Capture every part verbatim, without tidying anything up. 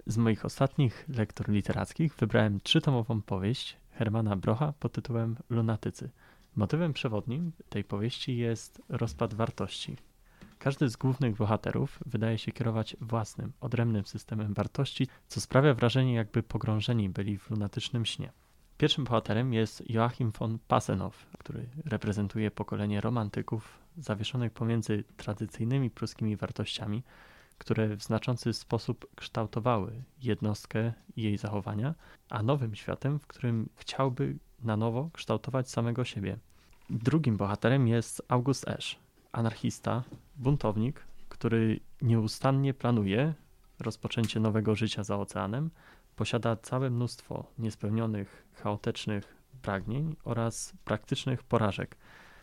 Z moich ostatnich lektur literackich wybrałem trzytomową powieść Hermana Brocha pod tytułem Lunatycy. Motywem przewodnim tej powieści jest rozpad wartości. Każdy z głównych bohaterów wydaje się kierować własnym, odrębnym systemem wartości, co sprawia wrażenie, jakby pogrążeni byli w lunatycznym śnie. Pierwszym bohaterem jest Joachim von Passenow, który reprezentuje pokolenie romantyków zawieszonych pomiędzy tradycyjnymi pruskimi wartościami, które w znaczący sposób kształtowały jednostkę i jej zachowania, a nowym światem, w którym chciałby na nowo kształtować samego siebie. Drugim bohaterem jest August Esch, anarchista, buntownik, który nieustannie planuje rozpoczęcie nowego życia za oceanem, posiada całe mnóstwo niespełnionych, chaotycznych pragnień oraz praktycznych porażek.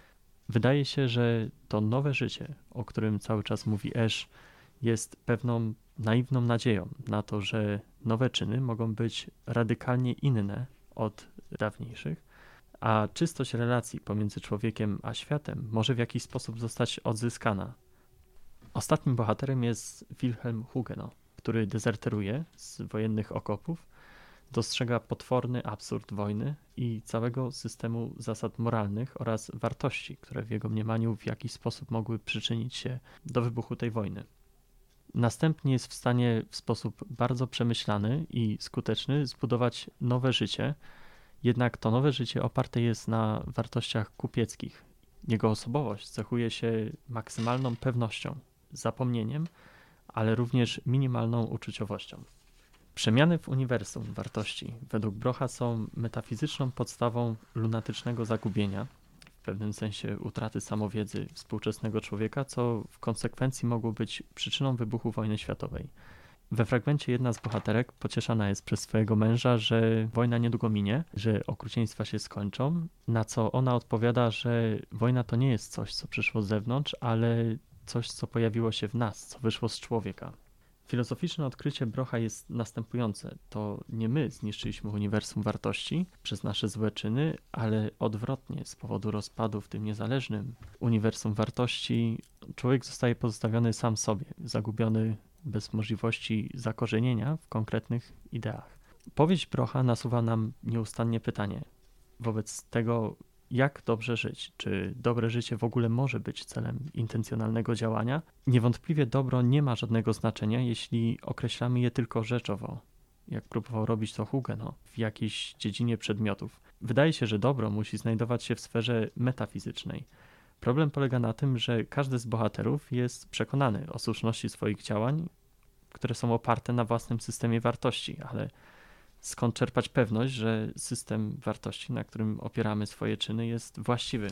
Wydaje się, że to nowe życie, o którym cały czas mówi Esch, jest pewną naiwną nadzieją na to, że nowe czyny mogą być radykalnie inne od dawniejszych, a czystość relacji pomiędzy człowiekiem a światem może w jakiś sposób zostać odzyskana. Ostatnim bohaterem jest Wilhelm Hugenot, który dezerteruje z wojennych okopów, dostrzega potworny absurd wojny i całego systemu zasad moralnych oraz wartości, które w jego mniemaniu w jakiś sposób mogły przyczynić się do wybuchu tej wojny. Następnie jest w stanie w sposób bardzo przemyślany i skuteczny zbudować nowe życie, jednak to nowe życie oparte jest na wartościach kupieckich. Jego osobowość cechuje się maksymalną pewnością, zapomnieniem, ale również minimalną uczuciowością. Przemiany w uniwersum wartości według Brocha są metafizyczną podstawą lunatycznego zagubienia, w pewnym sensie utraty samowiedzy współczesnego człowieka, co w konsekwencji mogło być przyczyną wybuchu wojny światowej. We fragmencie jedna z bohaterek pocieszana jest przez swojego męża, że wojna niedługo minie, że okrucieństwa się skończą, na co ona odpowiada, że wojna to nie jest coś, co przyszło z zewnątrz, ale coś, co pojawiło się w nas, co wyszło z człowieka. Filozoficzne odkrycie Brocha jest następujące. To nie my zniszczyliśmy uniwersum wartości przez nasze złe czyny, ale odwrotnie, z powodu rozpadu w tym niezależnym uniwersum wartości człowiek zostaje pozostawiony sam sobie, zagubiony bez możliwości zakorzenienia w konkretnych ideach. Powieść Brocha nasuwa nam nieustannie pytanie wobec tego, jak dobrze żyć, czy dobre życie w ogóle może być celem intencjonalnego działania. Niewątpliwie dobro nie ma żadnego znaczenia, jeśli określamy je tylko rzeczowo, jak próbował robić to Hugenot w jakiejś dziedzinie przedmiotów. Wydaje się, że dobro musi znajdować się w sferze metafizycznej. Problem polega na tym, że każdy z bohaterów jest przekonany o słuszności swoich działań, które są oparte na własnym systemie wartości, ale skąd czerpać pewność, że system wartości, na którym opieramy swoje czyny, jest właściwy?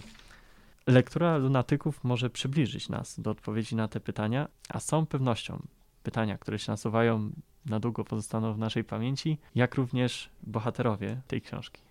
Lektura Lunatyków może przybliżyć nas do odpowiedzi na te pytania, a z całą pewnością pytania, które się nasuwają, na długo pozostaną w naszej pamięci, jak również bohaterowie tej książki.